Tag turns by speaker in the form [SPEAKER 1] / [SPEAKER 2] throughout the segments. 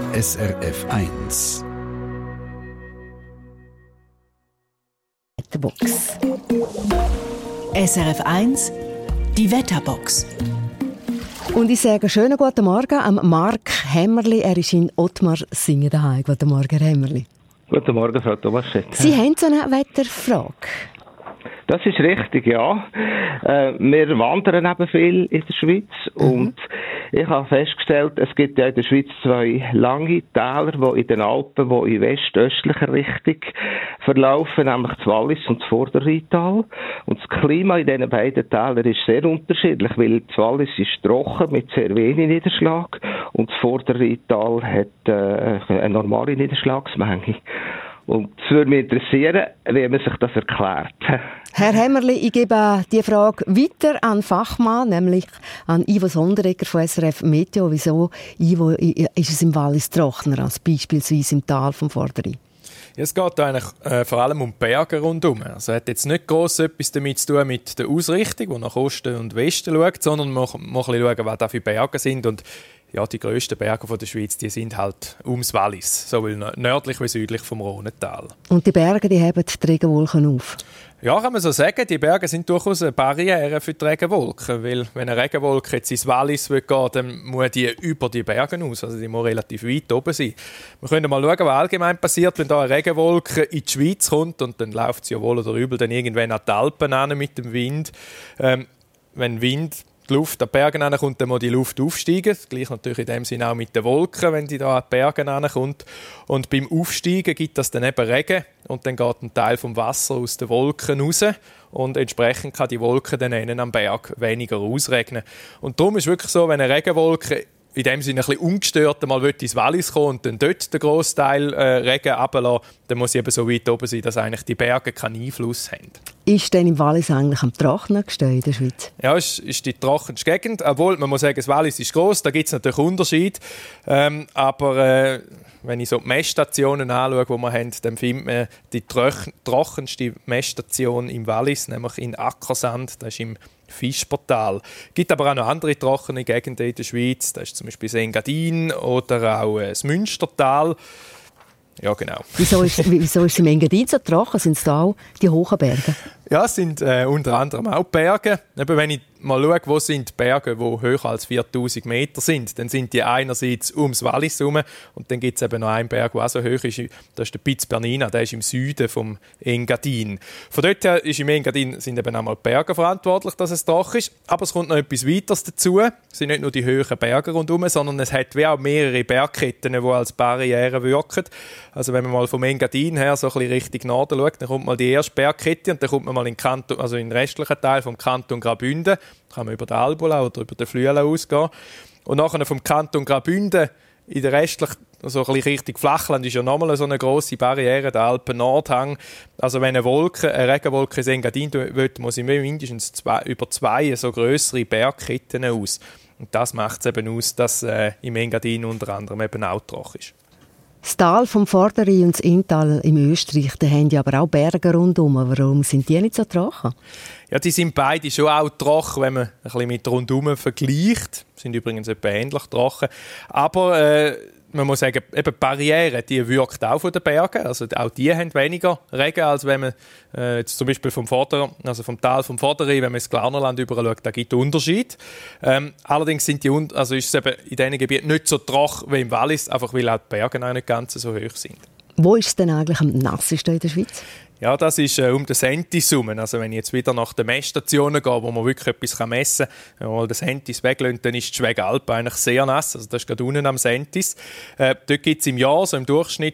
[SPEAKER 1] SRF 1.
[SPEAKER 2] Wetterbox. SRF 1, die Wetterbox.
[SPEAKER 3] Und ich sage schönen guten Morgen am Marc Hämmerli. Er ist in Ottmarsingen daheim. Guten Morgen, Herr Hämmerli.
[SPEAKER 4] Guten Morgen, Frau Thomaschett.
[SPEAKER 3] Sie haben so eine Wetterfrage.
[SPEAKER 4] Das ist richtig, ja. Wir wandern eben viel in der Schweiz und ich habe festgestellt, es gibt ja in der Schweiz zwei lange Täler, die in den Alpen, die in westöstlicher Richtung verlaufen, nämlich das Wallis und das Vorderrheintal. Und das Klima in diesen beiden Tälern ist sehr unterschiedlich, weil das Wallis ist trocken mit sehr wenig Niederschlag und das Vorderrheintal hat eine normale Niederschlagsmenge. Und es würde mich interessieren, wie man sich das erklärt.
[SPEAKER 3] Herr Hämmerli, ich gebe die Frage weiter an den Fachmann, nämlich an Ivo Sonderegger von SRF Meteo. Wieso, Ivo, ist es im Wallis trockener als beispielsweise im Tal vom Vorderrhein?
[SPEAKER 5] Ja, es geht eigentlich vor allem um die Berge rundherum. Also, es hat jetzt nicht gross etwas damit zu tun mit der Ausrichtung, die nach Osten und Westen schaut, sondern man muss ein bisschen schauen, was da für Berge sind. Und ja, die grössten Berge der Schweiz, die sind halt ums Wallis, sowohl nördlich wie südlich vom Rhonental. Und die Berge, die heben die Regenwolken auf? Ja, kann man so sagen. Die Berge sind durchaus eine Barriere für die Regenwolken, weil wenn eine Regenwolke jetzt ins Wallis geht, dann muss die über die Berge aus, also die muss relativ weit oben sein. Wir können mal schauen, was allgemein passiert, wenn da eine Regenwolke in die Schweiz kommt und dann läuft sie ja wohl oder übel dann irgendwann an die Alpen ran mit dem Wind. Wenn Wind die Luft an die Berge herankommt, dann muss die Luft aufsteigen. Das gleiche natürlich in dem Sinne auch mit den Wolken, wenn die da an die Berge herankommt. Und beim Aufsteigen gibt das dann eben Regen und dann geht ein Teil vom Wasser aus den Wolken raus und entsprechend kann die Wolke dann innen am Berg weniger ausregnen. Und darum ist es wirklich so, wenn eine Regenwolke in dem Sinne ein bisschen ungestört mal ins Wallis kommen und dann dort den Grossteil Regen runterlassen, dann muss sie eben so weit oben sein, dass eigentlich die Berge keinen Einfluss haben. Ist denn im Wallis eigentlich am trockensten in der Schweiz? Ja, es ist die trockenste Gegend. Obwohl, man muss sagen, das Wallis ist gross, da gibt es natürlich Unterschiede. Aber wenn ich so die Messstationen anschaue, die wir haben, dann findet man die trockenste Messstation im Wallis, nämlich in Ackersand, das ist im Fischportal. Es gibt aber auch noch andere trockene Gegenden in der Schweiz. Das ist zum Beispiel das Engadin oder auch das Münstertal. Ja, genau. Wieso ist es im Engadin so trocken? Sind es da auch die hohen Berge? Ja, es sind unter anderem auch Berge. Eben, wenn ich mal schaue, wo sind Berge, die höher als 4000 Meter sind, dann sind die einerseits ums Wallis herum und dann gibt es eben noch einen Berg, der auch so hoch ist. Das ist der Piz Bernina, der ist im Süden vom Engadin. Von dort her ist im Engadin sind eben einmal die Berge verantwortlich, dass es trocken ist. Aber es kommt noch etwas weiteres dazu. Es sind nicht nur die hohen Berge rundherum, sondern es hat wie auch mehrere Bergketten, die als Barriere wirken. Also wenn man mal vom Engadin her so ein bisschen Richtung Norden schaut, dann kommt mal die erste Bergkette und dann kommt man mal in den restlichen Teil vom Kanton Graubünden. Da kann man über den Albula oder über den Flüelen ausgehen. Und nachher vom Kanton Graubünden in der restlichen, so ein bisschen Richtung Flachland, ist ja nochmal so eine grosse Barriere, der Alpen-Nordhang. Also wenn eine Regenwolke ins Engadin will, muss sie mindestens über zwei so grössere Bergketten aus. Und das macht es eben aus, dass im Engadin unter anderem eben auch trocken ist. Das Tal vom Vorderrhein und das Inntal im Österreich, da haben ja aber auch Berge rundherum. Warum sind die nicht so trocken? Ja, die sind beide schon auch trocken, wenn man ein bisschen mit rundherum vergleicht. Die sind übrigens etwa ähnlich trocken. Aber man muss sagen, eben die Barriere, die wirkt auch von den Bergen. Also auch die haben weniger Regen, als wenn man jetzt zum Beispiel vom Tal vom Vorderrhein, wenn man ins Glarnerland überschaut, da gibt es Unterschiede. Allerdings sind ist es eben in diesen Gebieten nicht so trocken wie im Wallis, einfach weil auch die Berge auch nicht ganz so hoch sind. Wo ist es denn eigentlich am nassesten in der Schweiz? Ja, das ist um den Sentis herum. Also wenn ich jetzt wieder nach den Messstationen gehe, wo man wirklich etwas messen kann, wenn man mal den Sentis weglässt, dann ist die Schwegalp eigentlich sehr nass. Also das ist gerade unten am Sentis. Dort gibt es im Jahr so im Durchschnitt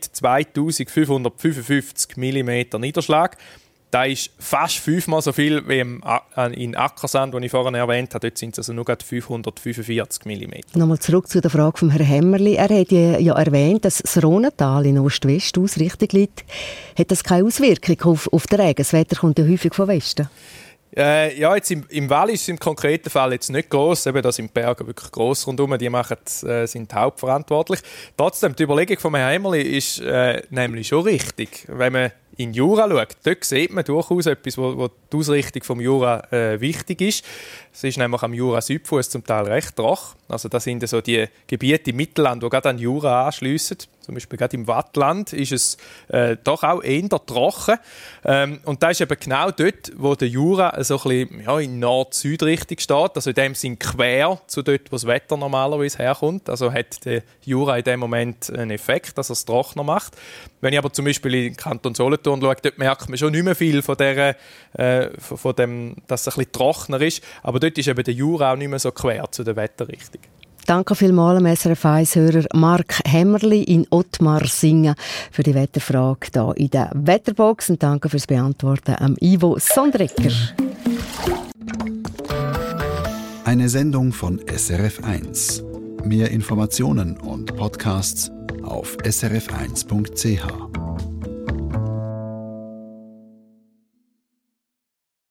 [SPEAKER 5] 2555 mm Niederschlag. Das ist fast 5-mal so viel wie in Ackersand, den ich vorhin erwähnt habe. Dort sind es also nur gerade 545 mm. Nochmal zurück zu der Frage von Herrn Hämmerli. Er hat ja erwähnt, dass das Rhonental in Ost-West-Ausrichtung liegt. Hat das keine Auswirkung auf den Regen? Das Wetter kommt ja häufig von Westen. Ja, jetzt im Wallis ist im konkreten Fall jetzt nicht gross. Eben, da sind die Berge wirklich gross rundherum. Die sind hauptverantwortlich. Trotzdem, die Überlegung von Herrn Hämmerli ist nämlich schon richtig. Wenn man in Jura schaut, dort sieht man durchaus etwas, wo die Ausrichtung vom Jura wichtig ist. Es ist nämlich am Jura-Südfuss zum Teil recht trocken. Also das sind so die Gebiete im Mittelland, die gerade an Jura anschliessen. Zum Beispiel gerade im Wattland ist es doch auch eher trocken. Und das ist eben genau dort, wo der Jura so ein bisschen in Nord-Süd-Richtung steht. Also in dem Sinn quer zu dort, wo das Wetter normalerweise herkommt. Also hat der Jura in dem Moment einen Effekt, dass er es trockener macht. Wenn ich aber zum Beispiel in den Kanton Solothurn schaue, dort merkt man schon nicht mehr viel von dem, dass es ein bisschen trockener ist. Aber dort ist eben der Jura auch nicht mehr so quer zu der Wetterrichtung.
[SPEAKER 3] Danke vielmals dem SRF 1-Hörer Mark Hämmerli in Ottmarsingen für die Wetterfrage hier in der Wetterbox. Und danke fürs Beantworten am Ivo Sondrecker.
[SPEAKER 1] Eine Sendung von SRF 1. Mehr Informationen und Podcasts auf srf1.ch.